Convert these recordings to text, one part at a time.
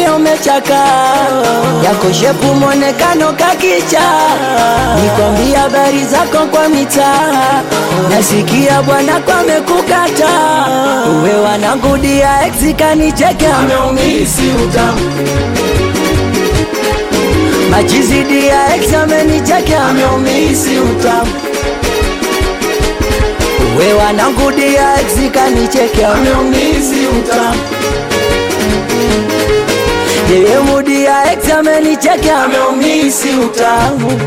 mwone umechaka, yako shepu mwonekano kakicha. Nikwambia habari zako kwa mitaa, nasikia bwana kwa mekukata. Uwe wanangu dia ex kanicheke, ameumisi utamu. machizi dia ex amenicheke, ameumisi utamu. uwe wanangu dia ex kanicheke, ameumisi utamu. yeye mudia ex amenicheke, ameumisi utamu.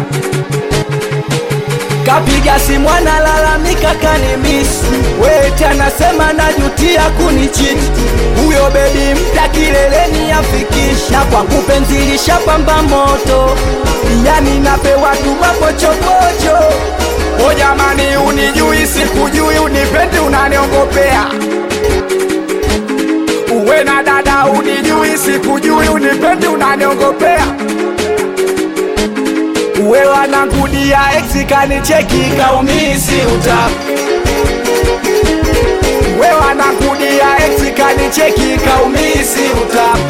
kapiga simu analalamika kanimisi, weti anasema najutia kunichiti. Huyo bebi mpya kileleni afikisha, kwa kupenzilisha pamba moto, yani napewa tu mapochopocho. O jamani, unijui sikujui, unipendi unaniongopea. Uwe na dada, unijui sikujui, unipendi unaniongopea. Uwe wanangu dia ex kanicheki, kaumisi utamu. uwe wanangu dia ex kanicheki, kaumisi utamu.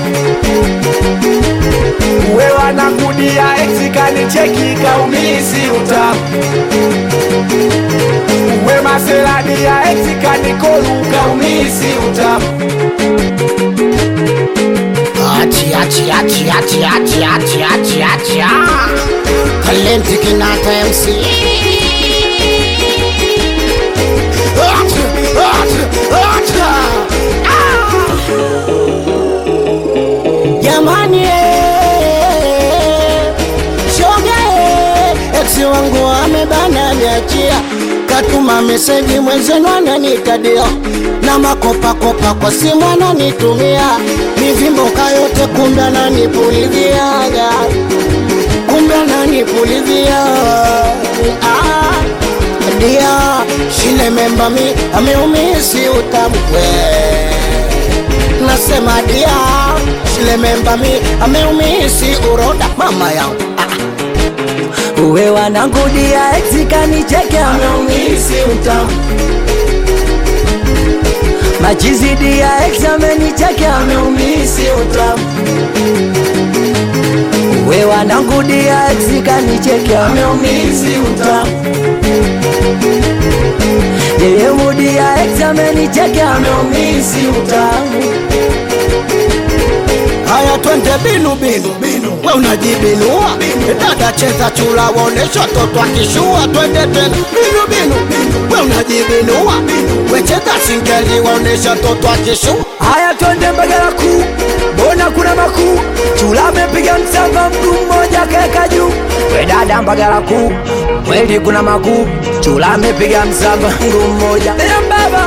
uwe wanangu dia ex kanicheki, kaumisi utamu. uwe masela dia ex kanikolu, kaumisi utamu. Achi Talenti Kinata MC. Jamani, shoga ex wangu amebana niachia, katuma meseji mwenzenu ananitadia, na makopa kopa kwa simu ananitumia, mivimboka yote kumbe ananipulizia, kumbe ananipulizia. Dia shile memba mi ameumisi utamu, nasema dia shile memba mi ameumisi uroda mama yangu. uwe wanangu dia ex kanicheke, ameumisi utamu. machizi dia ex amenicheke, ameumisi utamu. uwe wanangu dia ex kanicheke, ameumisi utamu. yeye mudia ex amenicheke, ameumisi utamu. Haya twende binu binu binu, we unajibinua dada, cheza chula wonesha toto akishua. Twende tena binu binu binu, we unajibinua we cheza singeli wonesha toto akishua. haya twende Mbagala kuu, bona kuna makuu, chula amepiga msamba mguu mmoja kaeka juu. We dada Mbagala kuu, kweli kuna makuu, chula amepiga msamba mguu mmoja. Baba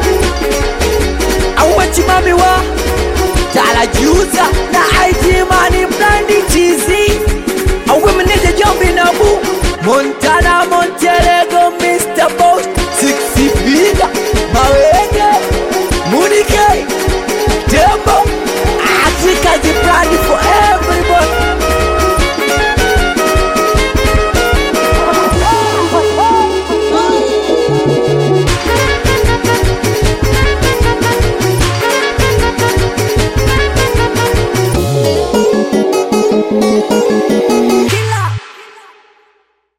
auwe chimami wa Tala Juza na IT Money Brandi Chizi, auwe meneja Jombi Nabu, Montana Monterego Mr. Boss 6 Figa Mawenge Munike Tembo Africa the brand for everybody.